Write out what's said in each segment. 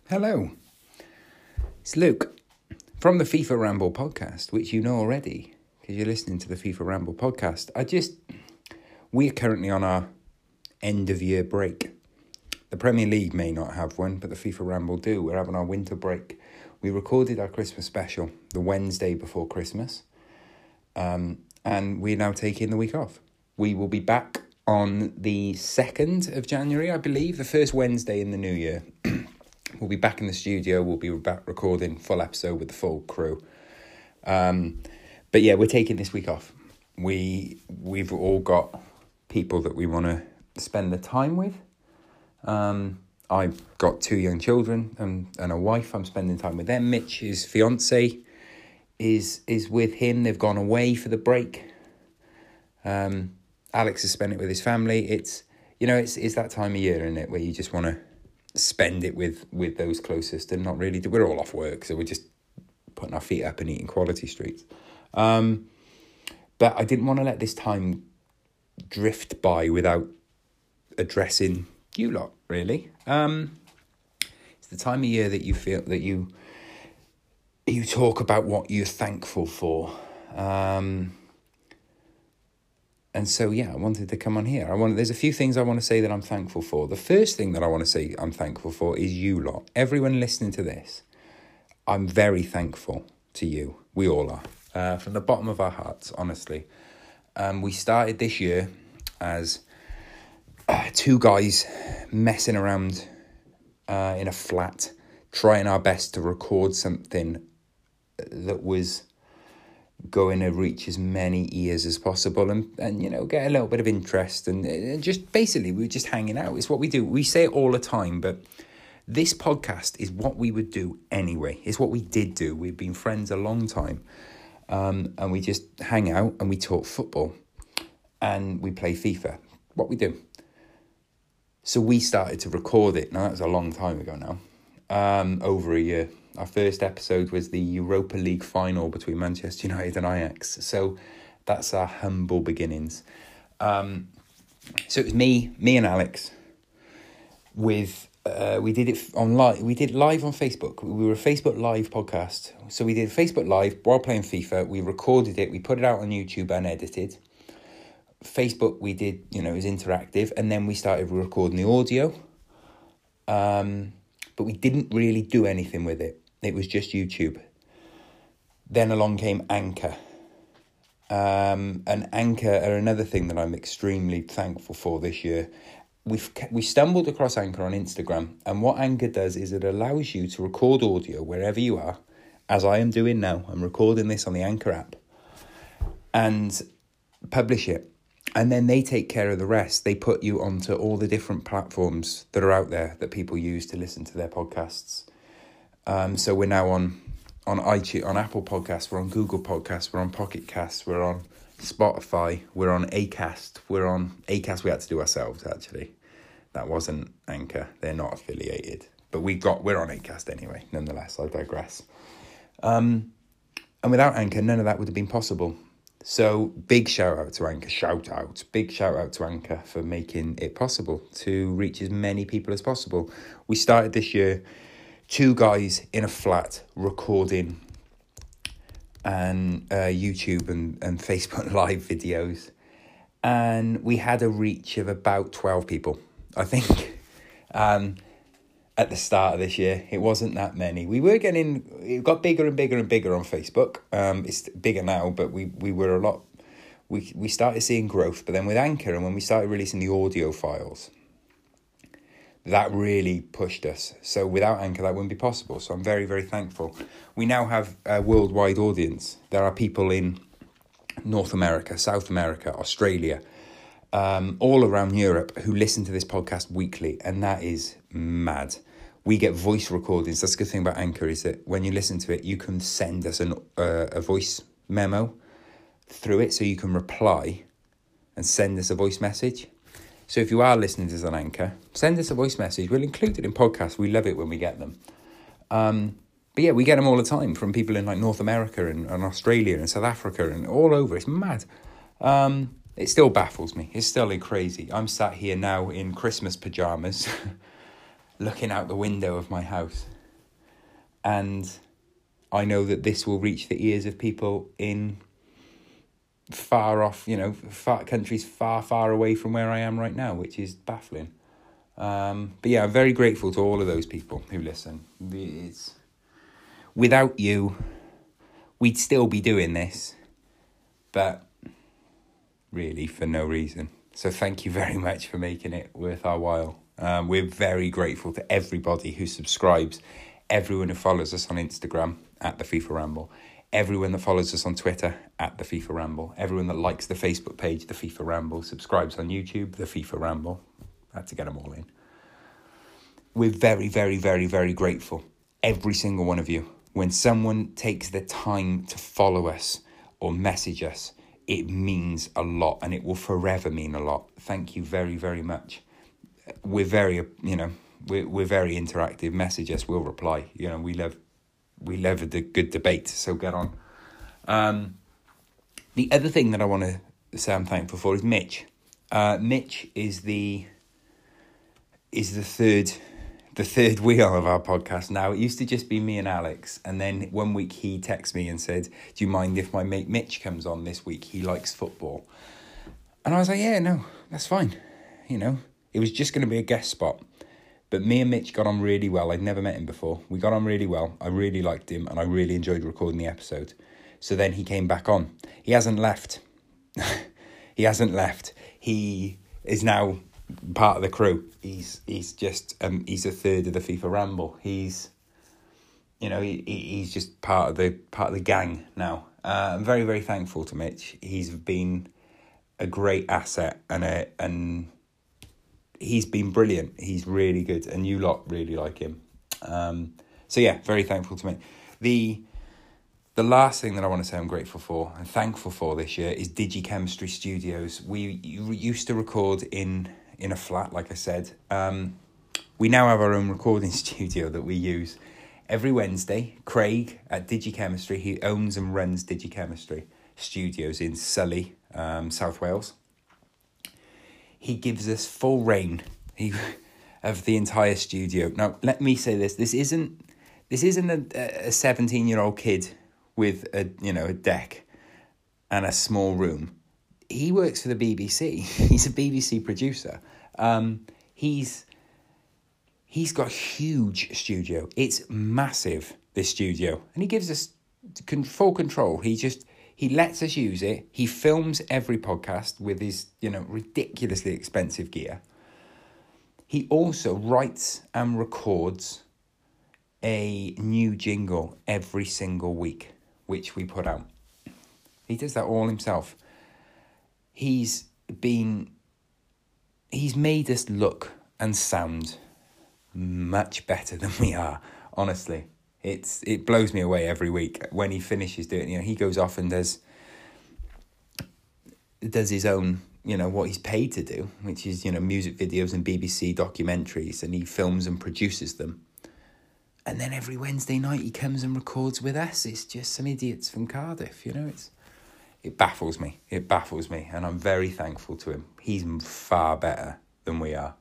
Hello, it's Luke from the FIFA Ramble podcast, which you know already because you're listening to the FIFA Ramble podcast. We're currently on our end of year break. The Premier League may not have one, but the FIFA Ramble do. We're having our winter break. We recorded our Christmas special the Wednesday before Christmas, and we're now taking the week off. We will be back on the 2nd of January, I believe, the first Wednesday in the new year. We'll be back in the studio. We'll be back recording full episode with the full crew. But yeah, we're taking this week off. We've all got people that we want to spend the time with. I've got 2 young children and a wife. I'm spending time with them. Mitch, his fiance, is with him. They've gone away for the break. Alex has spent it with his family. It's that time of year, isn't it, where you just want to spend it with those closest and not really. We're all off work, so we're just putting our feet up and eating quality streets. But I didn't want to let this time drift by without addressing you lot, really. It's the time of year that you feel that you talk about what you're thankful for. And so, yeah, I wanted to come on here. There's a few things I want to say that I'm thankful for. The first thing that I want to say I'm thankful for is you lot. Everyone listening to this, I'm very thankful to you. We all are. From the bottom of our hearts, honestly. We started this year as 2 guys messing around in a flat, trying our best to record something that was going to reach as many ears as possible and get a little bit of interest and just basically we were just hanging out. It's what we do. We say it all the time, but this podcast is what we would do anyway. It's what we did do. We've been friends a long time, and we just hang out and we talk football and we play FIFA. What we do. So we started to record it. Now that was a long time ago now, over a year. Our first episode was the Europa League final between Manchester United and Ajax. So that's our humble beginnings. So it was me and Alex. We did it on live. We did live on Facebook. We were a Facebook Live podcast. So we did Facebook Live while playing FIFA. We recorded it. We put it out on YouTube unedited. Facebook, we did, it was interactive. And then we started recording the audio. But we didn't really do anything with it. It was just YouTube. Then along came Anchor. And Anchor are another thing that I'm extremely thankful for this year. We stumbled across Anchor on Instagram. And what Anchor does is it allows you to record audio wherever you are, as I am doing now. I'm recording this on the Anchor app. And publish it. And then they take care of the rest. They put you onto all the different platforms that are out there that people use to listen to their podcasts. So we're now on iTunes, on Apple Podcasts, we're on Google Podcasts, we're on Pocket Casts, we're on Spotify, we're on Acast. We're on Acast. We had to do ourselves, actually. That wasn't Anchor. They're not affiliated. But we're on Acast anyway, nonetheless. I digress. And without Anchor, none of that would have been possible. So big shout out to Anchor. Big shout out to Anchor for making it possible to reach as many people as possible. We started this year 2 guys in a flat recording and YouTube and Facebook Live videos. And we had a reach of about 12 people, I think, at the start of this year. It wasn't that many. It got bigger and bigger and bigger on Facebook. It's bigger now, but we started seeing growth. But then with Anchor and when we started releasing the audio files, that really pushed us. So without Anchor, that wouldn't be possible. So I'm very, very thankful. We now have a worldwide audience. There are people in North America, South America, Australia, all around Europe who listen to this podcast weekly. And that is mad. We get voice recordings. That's the good thing about Anchor is that when you listen to it, you can send us a voice memo through it. So you can reply and send us a voice message. So if you are listening to this on Anchor, send us a voice message. We'll include it in podcasts. We love it when we get them. But yeah, we get them all the time from people in like North America and Australia and South Africa and all over. It's mad. It still baffles me. It's still crazy. I'm sat here now in Christmas pajamas looking out the window of my house. And I know that this will reach the ears of people in far off, countries far away from where I am right now, which is baffling. But yeah, I'm very grateful to all of those people who listen. Without you, we'd still be doing this, but really for no reason. So thank you very much for making it worth our while. We're very grateful to everybody who subscribes, everyone who follows us on Instagram at The FIFA Ramble, everyone that follows us on Twitter at The FIFA Ramble, everyone that likes the Facebook page, The FIFA Ramble, subscribes on YouTube, The FIFA Ramble. I had to get them all in. We're very, very, very, very grateful, every single one of you. When someone takes the time to follow us or message us, it means a lot, and it will forever mean a lot. Thank you very, very much. We're very, we're very interactive. Message us, we'll reply. We love a good debate, so get on. The other thing that I want to say I'm thankful for is Mitch. Mitch is the third wheel of our podcast now. It used to just be me and Alex, and then one week he texted me and said, do you mind if my mate Mitch comes on this week? He likes football. And I was like, yeah, no, that's fine. It was just going to be a guest spot. But me and Mitch got on really well. I'd never met him before. We got on really well. I really liked him, and I really enjoyed recording the episode. So then he came back on. He hasn't left. He hasn't left. He is now part of the crew. He's a third of the FIFA Ramble. He's just part of the gang now. I'm very, very thankful to Mitch. He's been a great asset, and he's been brilliant. He's really good, and you lot really like him. So yeah, very thankful to Mitch. The last thing that I want to say I'm grateful for and thankful for this year is Digichemistry Studios. We used to record in a flat, like I said. We now have our own recording studio that we use every Wednesday. Craig at Digichemistry, he owns and runs Digichemistry Studios in Sully, South Wales. He gives us full reign of the entire studio. Now, let me say this: this isn't a 17-year-old kid with a deck and a small room. He works for the BBC. He's a BBC producer. He's got a huge studio. It's massive, this studio, and he gives us full control. He lets us use it. He films every podcast with his ridiculously expensive gear. He also writes and records a new jingle every single week, which we put out. He does that all himself. He's made us look and sound much better than we are, honestly. It blows me away every week when he finishes doing it. He goes off and does his own, what he's paid to do, which is, music videos and BBC documentaries, and he films and produces them. And then every Wednesday night he comes and records with us. It's just some idiots from Cardiff, It baffles me. It baffles me. And I'm very thankful to him. He's far better than we are.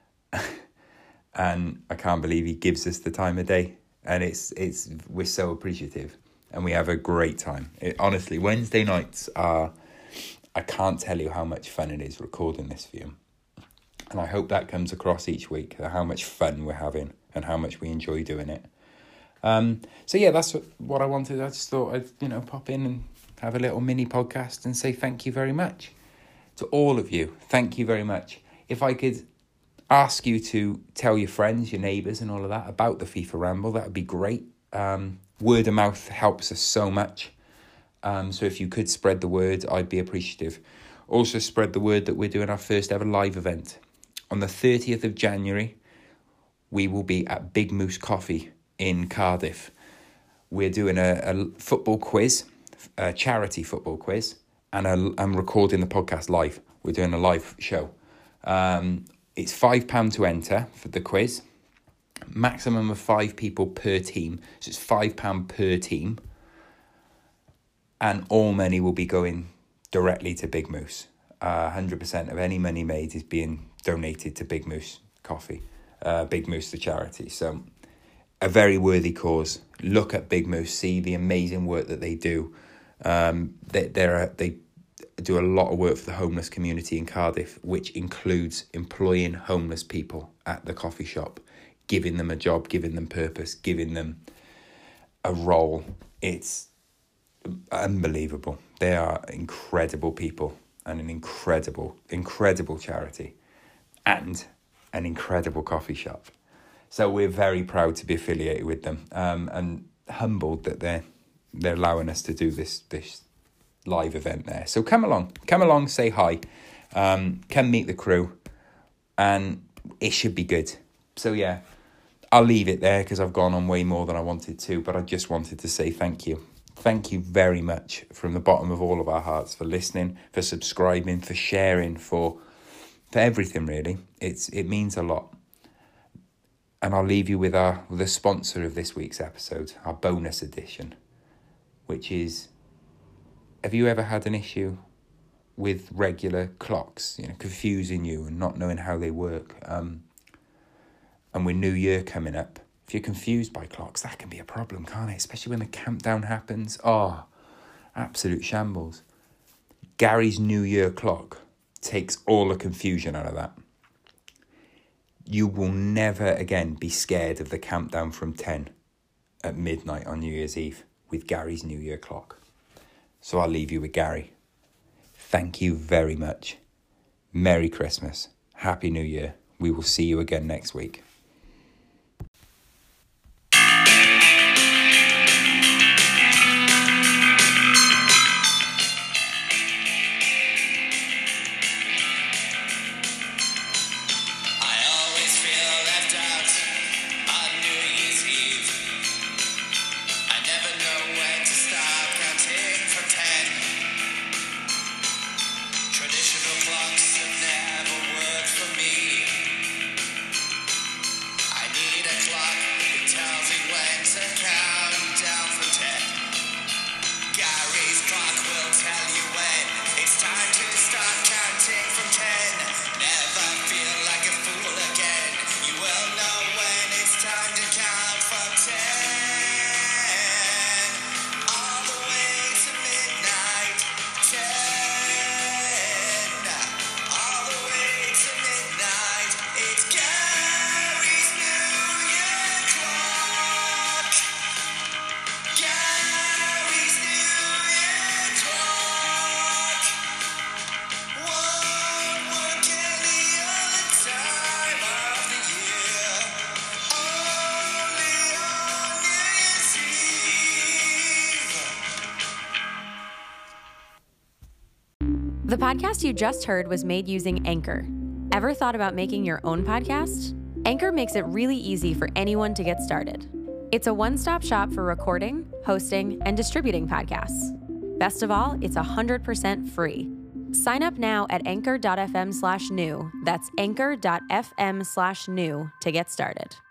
And I can't believe he gives us the time of day. And we're so appreciative. And we have a great time. Honestly, Wednesday nights I can't tell you how much fun it is recording this for you. And I hope that comes across each week, how much fun we're having and how much we enjoy doing it. So yeah, that's what I wanted. I just thought I'd, pop in and have a little mini podcast and say thank you very much to all of you. Thank you very much. If I could ask you to tell your friends, your neighbours and all of that about the FIFA Ramble, that would be great. Word of mouth helps us so much. So if you could spread the word, I'd be appreciative. Also spread the word that we're doing our first ever live event. On the 30th of January, we will be at Big Moose Coffee in Cardiff. We're doing a football quiz, a charity football quiz, and I'm recording the podcast live. We're doing a live show. It's £5 to enter for the quiz. Maximum of 5 people per team. So it's £5 per team. And all money will be going directly to Big Moose. 100% of any money made is being donated to Big Moose Coffee. Big Moose, the charity. So a very worthy cause. Look at Big Moose, see the amazing work that they do. They do a lot of work for the homeless community in Cardiff, which includes employing homeless people at the coffee shop, giving them a job, giving them purpose, giving them a role. It's unbelievable. They are incredible people and an incredible charity and an incredible coffee shop. So we're very proud to be affiliated with them, and humbled that they're allowing us to do this live event there. So come along, say hi, come meet the crew, and it should be good. So yeah, I'll leave it there because I've gone on way more than I wanted to, but I just wanted to say thank you. Thank you very much from the bottom of all of our hearts for listening, for subscribing, for sharing, for everything really. It means a lot. And I'll leave you with the sponsor of this week's episode, our bonus edition, which is, have you ever had an issue with regular clocks, confusing you and not knowing how they work? And with New Year coming up, if you're confused by clocks, that can be a problem, can't it? Especially when the countdown happens. Oh, absolute shambles. Gary's New Year clock takes all the confusion out of that. You will never again be scared of the countdown from 10 at midnight on New Year's Eve with Gary's New Year clock. So I'll leave you with Gary. Thank you very much. Merry Christmas. Happy New Year. We will see you again next week. The podcast you just heard was made using Anchor. Ever thought about making your own podcast? Anchor makes it really easy for anyone to get started. It's a one-stop shop for recording, hosting, and distributing podcasts. Best of all, it's 100% free. Sign up now at anchor.fm/new. That's anchor.fm/new to get started.